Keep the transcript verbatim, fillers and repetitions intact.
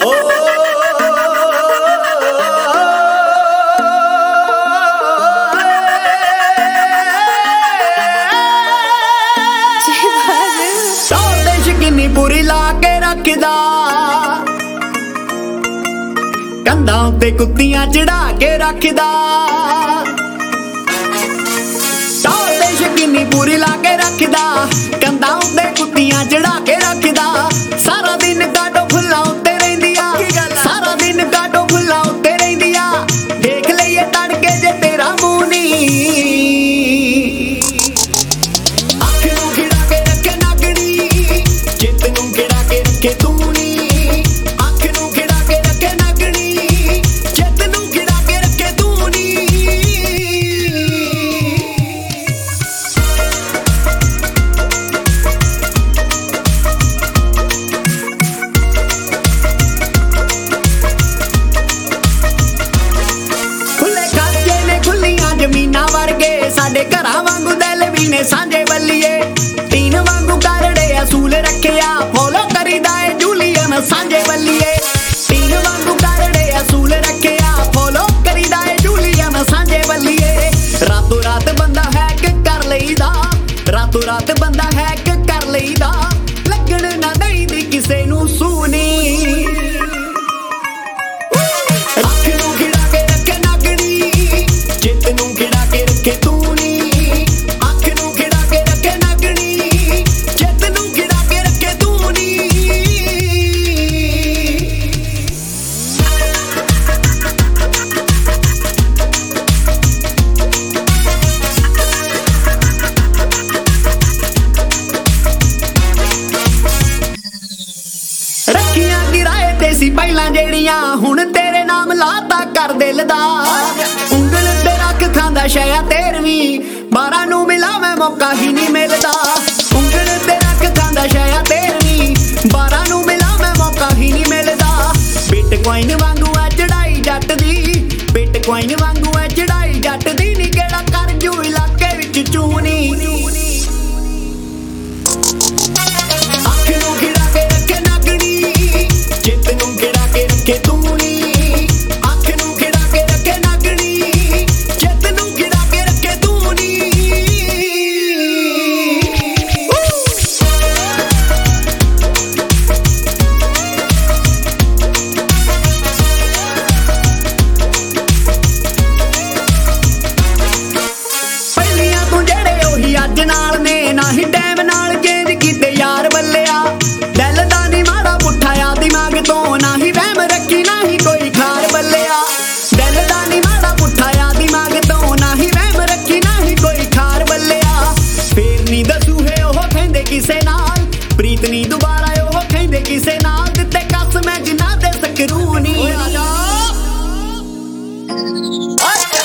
किन्नी पूरी ला के रखदा कंधां उत्ते कुत्तियां चढ़ा के रखदा किन्नी पूरी ला के रखदा कंधां उत्ते कुत्तियां चढ़ा के रखदा सारा दिन काटो फुल्लां उत्ते रहिंदिया सारा दिन काटो फुल्लां उत्ते रहिंदिया देख लईए तड़के जे तेरा मूंह नी के तू नी अख नू खिड़ा के रखे नगनी चित नू खिड़ा के रखे तू नी खुले खाते ने खुलियां जमीना वर्गे साडे घरां वांगू दिल भी ने सांझे बल्लीए तीन वांगू करड़े असूल रखिया फॉलो सांझे बल्लीए तीन वांगू करड़े असूल रखिया फॉलो करीदा है जूलियन सांझे बल्लीए रातों रात बंदा हैक कर लईदा रातों रात बंदा हैक कर लईदा लगन ना दईदी किसे नू सूनी अख नू खिड़ा के रखे नगनी चित नू खिड़ा के रखे तू नी अख नू खिड़ा के रखे नगनी चित नू खिड़ा के रखे तू नी रखियां किराए ते सी पहला जेड़ियां हुण तेरे नाम लाता कर दिल दा उंगल ते रख खांदा शया तेरवीं बारां नू मिला मैं मौका ही नहीं मिलदा उंगल ते रख खांदा शया तेरवीं बारां नू मिला मैं मौका ही नहीं मिलदा बिटकॉइन वांगू है चढ़ाई जट दी बिटकॉइन वांगू है चढ़ाई जट दी नी केड़ा कर जू इलाके विच चूनी के तू नी अख नू खिड़ा के रखे नगनी चित नू खिड़ा के रखे तू नी पहलियां तू जेड़े ओही अज नाल ने ना ही टाइम नाल चेंज कीते यार बल्लिया दिल दा नी माड़ा पुट्ठा आ दिमाग तो ना ही वहम रखी ना ही कोई खार बल्लिया दिल दा नी माड़ा पुट्ठा आ दिमाग तो ना ही वहम रखी ना ही कोई खार बल्लिया फिर नी दसू है ओह कहंदे किसे नाल प्रीत नी दोबारा ओह कहंदे किसे नाल दिते कस मैं जिन्ना दे सकरू नी